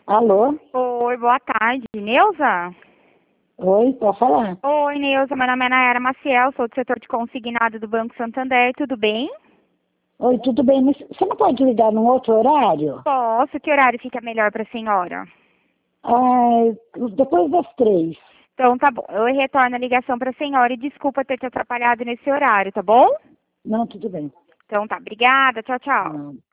Alô? Oi, boa tarde. Neuza? Oi, pode falar? Oi, Neuza. Meu nome é Nayara Maciel, sou do setor de consignado do Banco Santander. Tudo bem? Oi, tudo bem, mas você não pode ligar num outro horário? Posso. Que horário fica melhor para a senhora? Ah, depois das 3. Então, tá bom. Eu retorno a ligação para a senhora e desculpa ter te atrapalhado nesse horário, tá bom? Não, tudo bem. Então, tá. Obrigada. Tchau, tchau. Não.